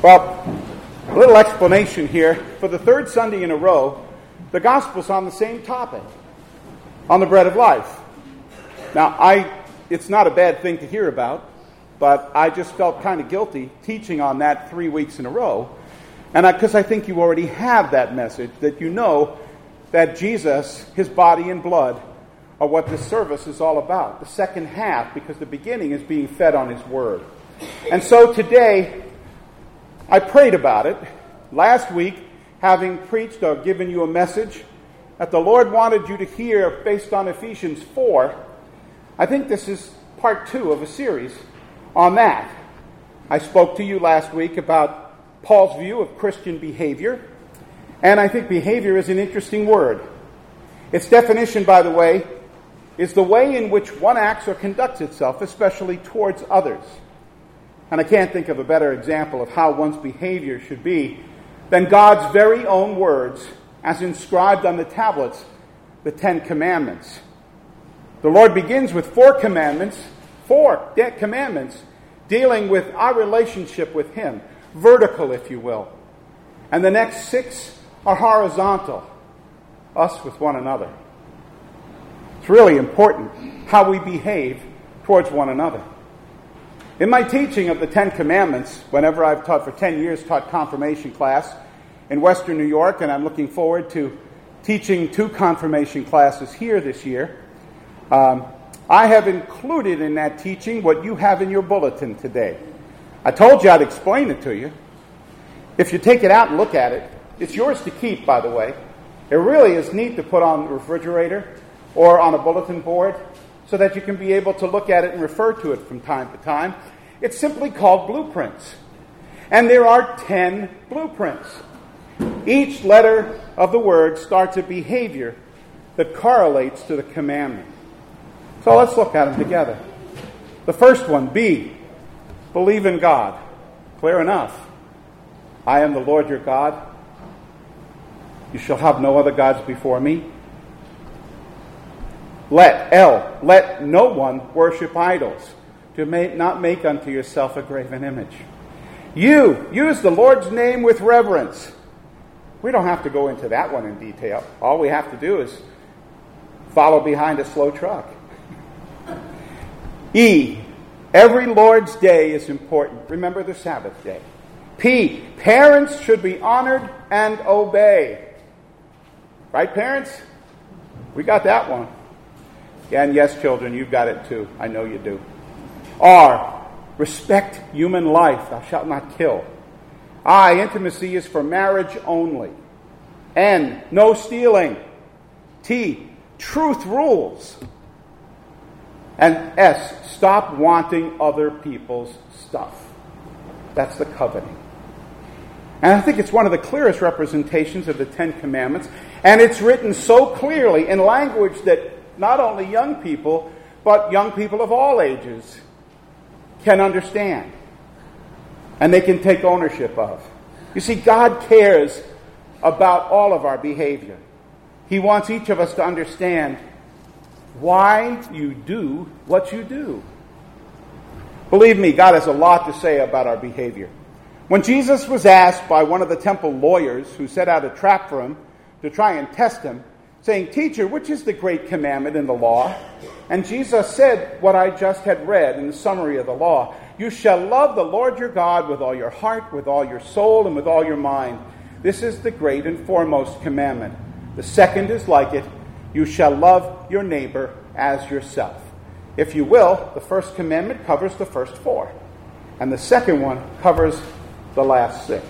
Well, a little explanation here. For the third Sunday in a row, the Gospel's on the same topic, on the bread of life. Now, it's not a bad thing to hear about, but I just felt kind of guilty teaching on that 3 weeks in a row. And because I think you already have that message, that you know that Jesus, his body and blood, are what this service is all about. The second half, because the beginning is being fed on his word. And so today, I prayed about it. Last week, having preached or given you a message that the Lord wanted you to hear based on Ephesians 4, I think this is part 2 of a series on that. I spoke to you last week about Paul's view of Christian behavior, and I think behavior is an interesting word. Its definition, by the way, is the way in which one acts or conducts itself, especially towards others. And I can't think of a better example of how one's behavior should be than God's very own words as inscribed on the tablets, the Ten Commandments. The Lord begins with four commandments dealing with our relationship with him, vertical, if you will. And the next 6 are horizontal, us with one another. It's really important how we behave towards one another. In my teaching of the Ten Commandments, whenever I've taught for 10 years, taught confirmation class in Western New York, and I'm looking forward to teaching 2 confirmation classes here this year, I have included in that teaching what you have in your bulletin today. I told you I'd explain it to you. If you take it out and look at it, it's yours to keep, by the way. It really is neat to put on the refrigerator or on a bulletin board so that you can be able to look at it and refer to it from time to time. It's simply called blueprints. And there are 10 blueprints. Each letter of the word starts a behavior that correlates to the commandment. So let's look at them together. The first one, B, believe in God. Clear enough. I am the Lord your God. You shall have no other gods before me. Let no one worship idols. Do not make unto yourself a graven image. You, use the Lord's name with reverence. We don't have to go into that one in detail. All we have to do is follow behind a slow truck. E, every Lord's day is important. Remember the Sabbath day. P, parents should be honored and obey. Right, parents? We got that one. And yes, children, you've got it too. I know you do. R, respect human life. Thou shalt not kill. I, intimacy is for marriage only. N, no stealing. T, truth rules. And S, stop wanting other people's stuff. That's the coveting. And I think it's one of the clearest representations of the Ten Commandments. And it's written so clearly in language that not only young people, but young people of all ages can understand. And they can take ownership of. You see, God cares about all of our behavior. He wants each of us to understand why you do what you do. Believe me, God has a lot to say about our behavior. When Jesus was asked by one of the temple lawyers who set out a trap for him to try and test him, saying, "Teacher, which is the great commandment in the law?" And Jesus said what I just had read in the summary of the law. You shall love the Lord your God with all your heart, with all your soul, and with all your mind. This is the great and foremost commandment. The second is like it. You shall love your neighbor as yourself. If you will, the first commandment covers the first 4. And the second one covers the last 6.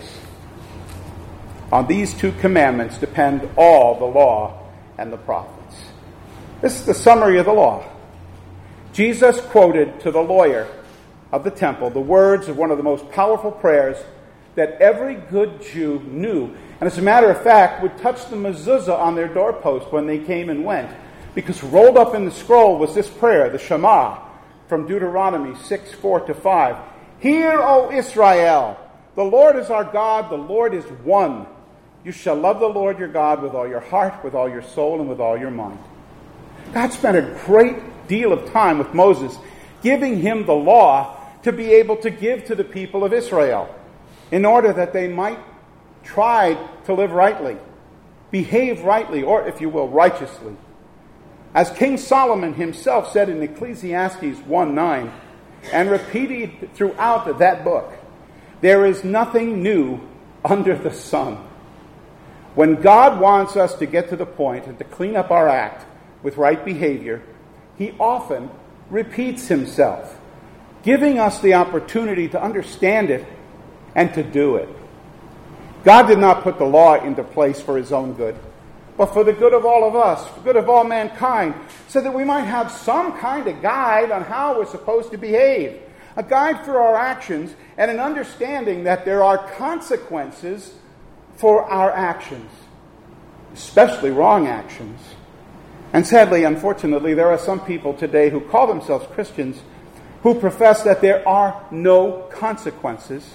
On these 2 commandments depend all the law and the prophets. This is the summary of the law. Jesus quoted to the lawyer of the temple the words of one of the most powerful prayers that every good Jew knew. And as a matter of fact, would touch the mezuzah on their doorpost when they came and went. Because rolled up in the scroll was this prayer, the Shema, from Deuteronomy 6:4-5. Hear, O Israel, the Lord is our God, the Lord is one. You shall love the Lord your God with all your heart, with all your soul, and with all your mind. God spent a great deal of time with Moses, giving him the law to be able to give to the people of Israel. in order that they might try to live rightly, behave rightly, or, if you will, righteously. As King Solomon himself said in Ecclesiastes 1:9, and repeated throughout that book, there is nothing new under the sun. When God wants us to get to the point and to clean up our act with right behavior, he often repeats himself, giving us the opportunity to understand it and to do it. God did not put the law into place for his own good, but for the good of all of us, for the good of all mankind, so that we might have some kind of guide on how we're supposed to behave, a guide for our actions, and an understanding that there are consequences for our actions, especially wrong actions. And sadly, unfortunately, there are some people today who call themselves Christians who profess that there are no consequences,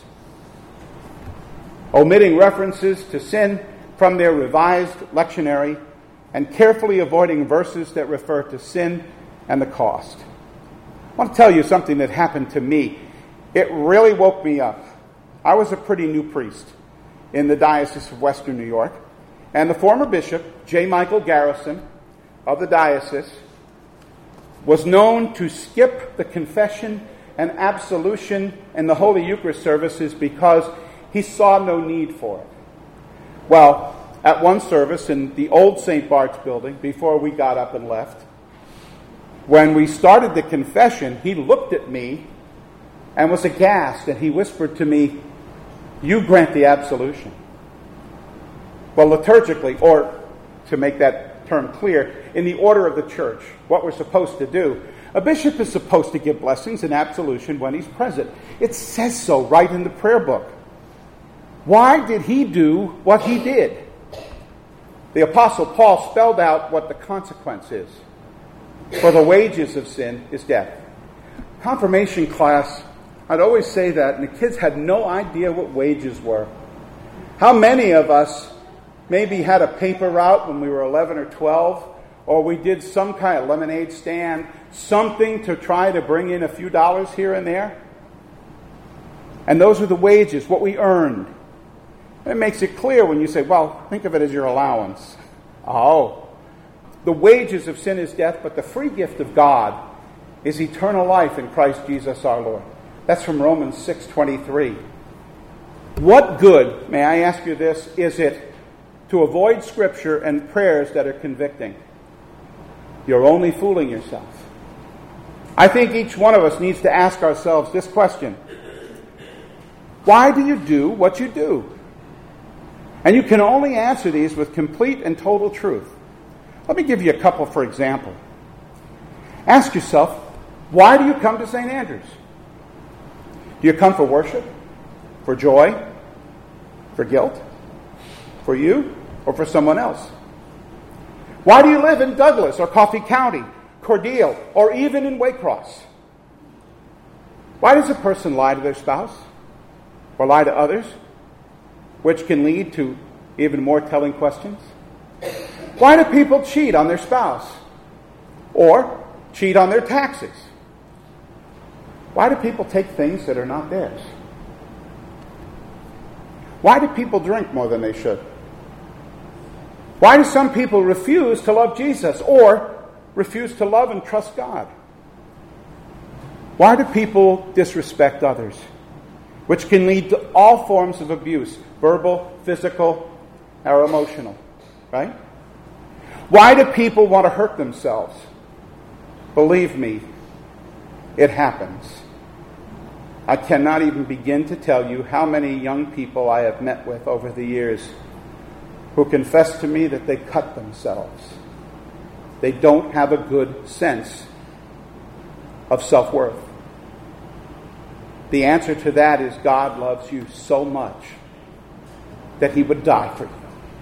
omitting references to sin from their revised lectionary and carefully avoiding verses that refer to sin and the cost. I want to tell you something that happened to me. It really woke me up. I was a pretty new priest in the Diocese of Western New York, and the former bishop, J. Michael Garrison, of the diocese, was known to skip the confession and absolution and the Holy Eucharist services because he saw no need for it. Well, at one service in the old St. Bart's building, before we got up and left, when we started the confession, he looked at me and was aghast, and he whispered to me, "You grant the absolution." Well, liturgically, or to make that term clear, in the order of the church, what we're supposed to do, a bishop is supposed to give blessings and absolution when he's present. It says so right in the prayer book. Why did he do what he did? The Apostle Paul spelled out what the consequence is. For the wages of sin is death. Confirmation class, I'd always say that, and the kids had no idea what wages were. How many of us maybe had a paper route when we were 11 or 12, or we did some kind of lemonade stand, something to try to bring in a few dollars here and there? And those are the wages, what we earned. It makes it clear when you say, well, think of it as your allowance. Oh, the wages of sin is death, but the free gift of God is eternal life in Christ Jesus our Lord. That's from Romans 6:23. What good, may I ask you this, is it to avoid Scripture and prayers that are convicting? You're only fooling yourself. I think each one of us needs to ask ourselves this question. Why do you do what you do? And you can only answer these with complete and total truth. Let me give you a couple for example. Ask yourself, why do you come to St. Andrews? Do you come for worship? For joy? For guilt? For you? Or for someone else? Why do you live in Douglas or Coffee County, Cordele, or even in Waycross? Why does a person lie to their spouse? Or lie to others? Which can lead to even more telling questions. Why do people cheat on their spouse? Or cheat on their taxes? Why do people take things that are not theirs? Why do people drink more than they should? Why do some people refuse to love Jesus or refuse to love and trust God? Why do people disrespect others? Which can lead to all forms of abuse, verbal, physical, or emotional, right? Why do people want to hurt themselves? Believe me, it happens. I cannot even begin to tell you how many young people I have met with over the years who confess to me that they cut themselves. They don't have a good sense of self-worth. The answer to that is God loves you so much that he would die for you.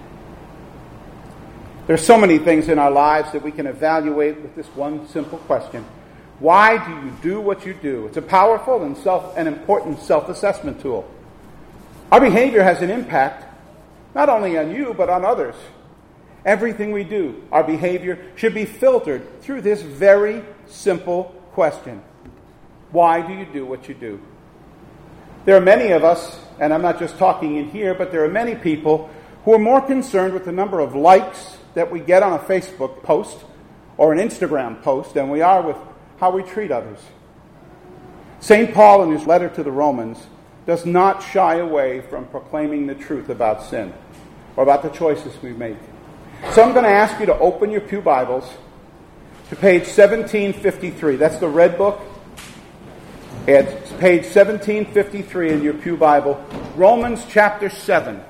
There's so many things in our lives that we can evaluate with this one simple question. Why do you do what you do? It's a powerful and important self-assessment tool. Our behavior has an impact not only on you, but on others. Everything we do, our behavior, should be filtered through this very simple question. Why do you do what you do? There are many of us, and I'm not just talking in here, but there are many people who are more concerned with the number of likes that we get on a Facebook post or an Instagram post than we are with how we treat others. St. Paul, in his letter to the Romans, does not shy away from proclaiming the truth about sin or about the choices we make. So I'm going to ask you to open your pew Bibles to page 1753. That's the red book. It's page 1753 in your pew Bible. Romans chapter 7.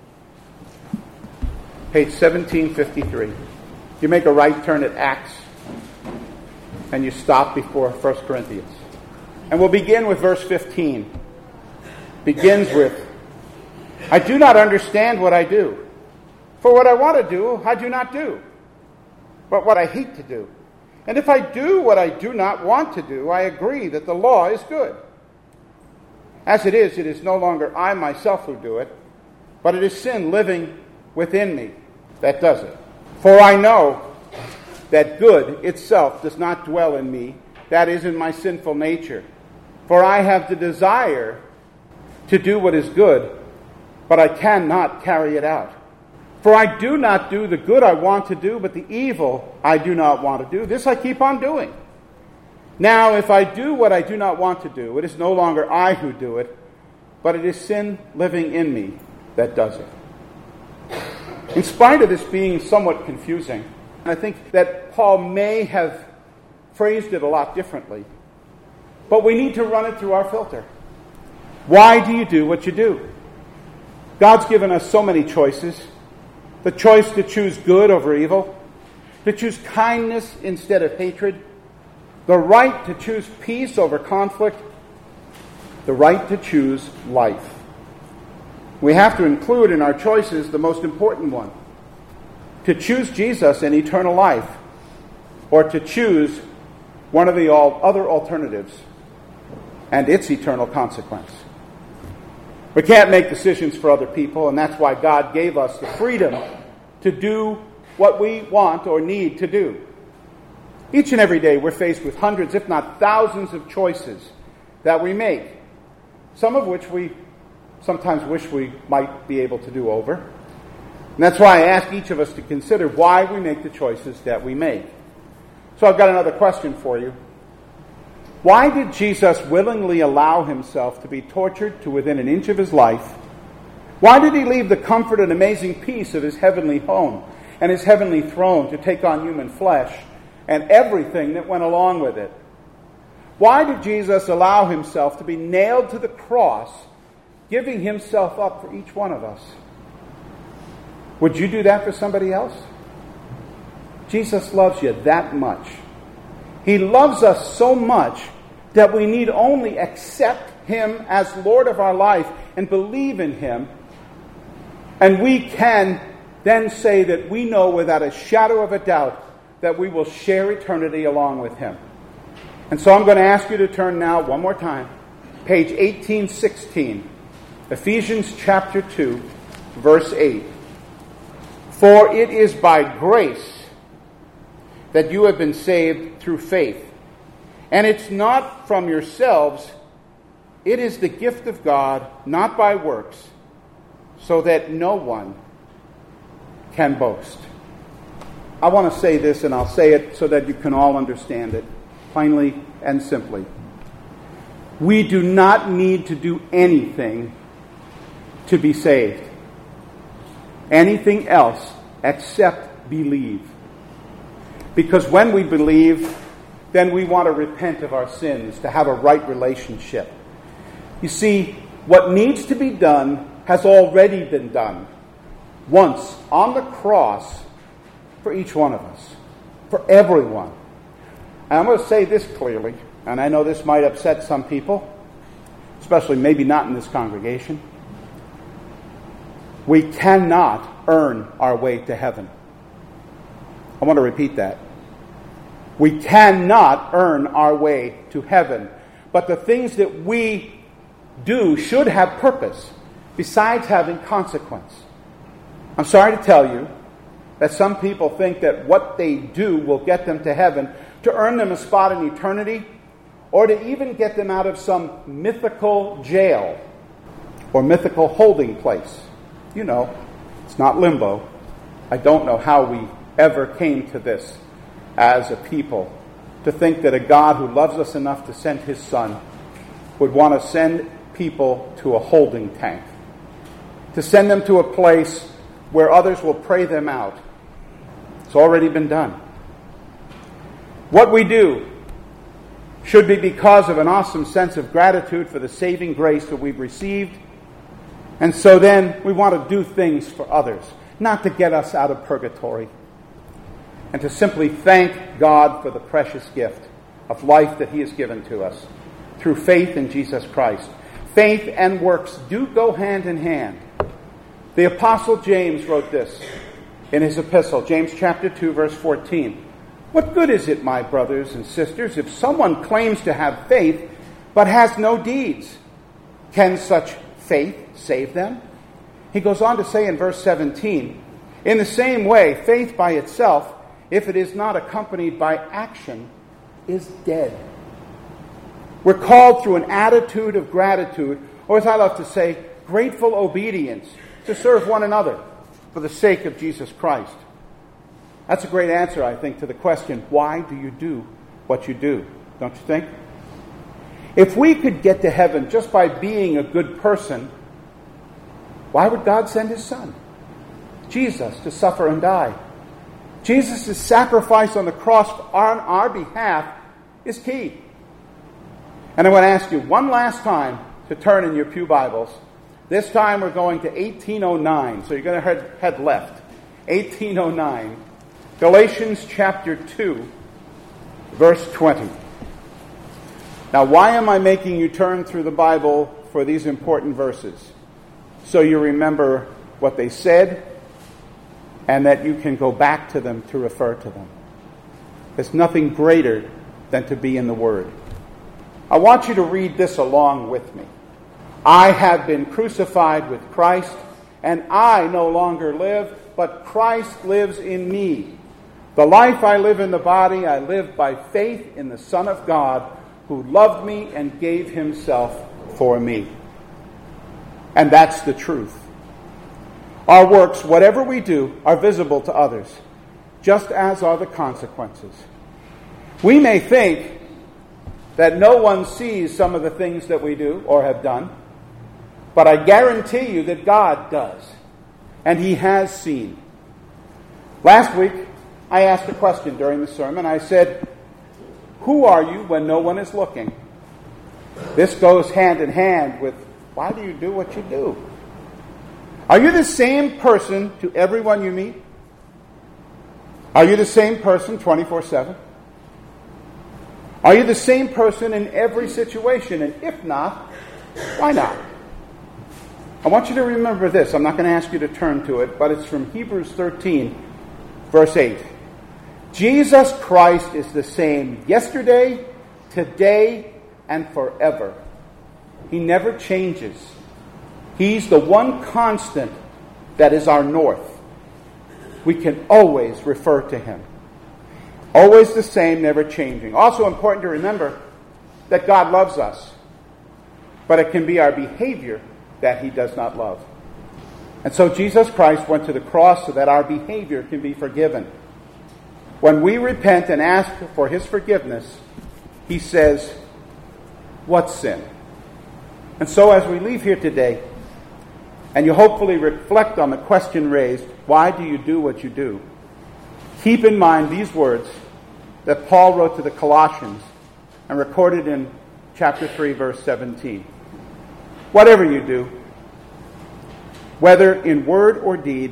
Page 1753. You make a right turn at Acts, and you stop before 1 Corinthians. And we'll begin with verse 15. Begins with, I do not understand what I do. For what I want to do, I do not do. But what I hate to do. And if I do what I do not want to do, I agree that the law is good. As it is no longer I myself who do it, but it is sin living within me that does it. For I know that good itself does not dwell in me, that is, in my sinful nature. For I have the desire to do what is good, but I cannot carry it out. For I do not do the good I want to do, but the evil I do not want to do. This I keep on doing. Now, if I do what I do not want to do, it is no longer I who do it, but it is sin living in me that does it. In spite of this being somewhat confusing, I think that Paul may have phrased it a lot differently, but we need to run it through our filter. Why do you do what you do? God's given us so many choices. The choice to choose good over evil, to choose kindness instead of hatred, the right to choose peace over conflict, the right to choose life. We have to include in our choices the most important one, to choose Jesus and eternal life, or to choose one of the other alternatives and its eternal consequence. We can't make decisions for other people, and that's why God gave us the freedom to do what we want or need to do. Each and every day we're faced with hundreds, if not thousands, of choices that we make, some of which we sometimes wish we might be able to do over. And that's why I ask each of us to consider why we make the choices that we make. So I've got another question for you. Why did Jesus willingly allow himself to be tortured to within an inch of his life? Why did he leave the comfort and amazing peace of his heavenly home and his heavenly throne to take on human flesh and everything that went along with it? Why did Jesus allow himself to be nailed to the cross, giving himself up for each one of us? Would you do that for somebody else? Jesus loves you that much. He loves us so much that we need only accept him as Lord of our life and believe in him. And we can then say that we know without a shadow of a doubt that we will share eternity along with him. And so I'm going to ask you to turn now, one more time, page 1816, Ephesians chapter 2, verse 8. For it is by grace that you have been saved through faith. And it's not from yourselves, it is the gift of God, not by works, so that no one can boast. I want to say this, and I'll say it so that you can all understand it, plainly and simply. We do not need to do anything to be saved. Anything else except believe. Because when we believe, then we want to repent of our sins, to have a right relationship. You see, what needs to be done has already been done once on the cross for each one of us, for everyone. And I'm going to say this clearly, and I know this might upset some people, especially maybe not in this congregation. We cannot earn our way to heaven. I want to repeat that. We cannot earn our way to heaven. But the things that we do should have purpose, besides having consequence. I'm sorry to tell you that some people think that what they do will get them to heaven, to earn them a spot in eternity, or to even get them out of some mythical jail or mythical holding place. You know, it's not limbo. I don't know how we ever came to this as a people, to think that a God who loves us enough to send his Son would want to send people to a holding tank, to send them to a place where others will pray them out. It's already been done. What we do should be because of an awesome sense of gratitude for the saving grace that we've received. And so then we want to do things for others, not to get us out of purgatory, and to simply thank God for the precious gift of life that he has given to us through faith in Jesus Christ. Faith and works do go hand in hand. The Apostle James wrote this in his epistle, James chapter 2, verse 14. What good is it, my brothers and sisters, if someone claims to have faith but has no deeds? Can such faith save them? He goes on to say in verse 17, in the same way, faith by itself, if it is not accompanied by action, is dead. We're called through an attitude of gratitude, or as I love to say, grateful obedience, to serve one another for the sake of Jesus Christ. That's a great answer, I think, to the question, why do you do what you do? Don't you think? If we could get to heaven just by being a good person, why would God send his Son, Jesus, to suffer and die? Jesus' sacrifice on the cross on our behalf is key. And I want to ask you one last time to turn in your pew Bibles. This time we're going to 1809, so you're going to head left. 1809, Galatians chapter 2, verse 20. Now, why am I making you turn through the Bible for these important verses? So you remember what they said, and that you can go back to them to refer to them. There's nothing greater than to be in the Word. I want you to read this along with me. I have been crucified with Christ, and I no longer live, but Christ lives in me. The life I live in the body, I live by faith in the Son of God, who loved me and gave himself for me. And that's the truth. Our works, whatever we do, are visible to others, just as are the consequences. We may think that no one sees some of the things that we do or have done, but I guarantee you that God does, and he has seen. Last week, I asked a question during the sermon. I said, who are you when no one is looking? This goes hand in hand with, why do you do what you do? Are you the same person to everyone you meet? Are you the same person 24/7? Are you the same person in every situation? And if not, why not? I want you to remember this. I'm not going to ask you to turn to it, but it's from Hebrews 13, verse 8. Jesus Christ is the same yesterday, today, and forever. He never changes. He's the one constant that is our north. We can always refer to him. Always the same, never changing. Also important to remember that God loves us, but it can be our behavior that he does not love. And so Jesus Christ went to the cross so that our behavior can be forgiven. When we repent and ask for his forgiveness, he says, what sin? And so as we leave here today, and you hopefully reflect on the question raised, why do you do what you do? Keep in mind these words that Paul wrote to the Colossians and recorded in chapter 3, verse 17. Whatever you do, whether in word or deed,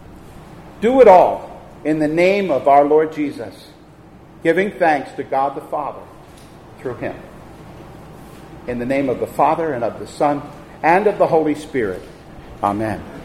do it all in the name of our Lord Jesus, giving thanks to God the Father through him. In the name of the Father, and of the Son, and of the Holy Spirit. Amen.